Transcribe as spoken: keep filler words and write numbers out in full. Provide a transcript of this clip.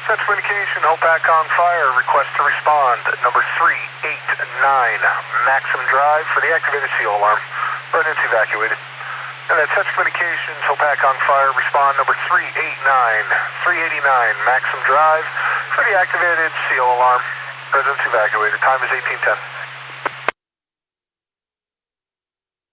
Such communication, Hopac on fire, request to respond, number three eight nine, Maxim Drive for the activated C O alarm. Residents evacuated. And that's such communications, Hopac on fire, respond number three eight nine, three eighty-nine, Maxim Drive for the activated C O alarm. Residents evacuated. Time is eighteen ten.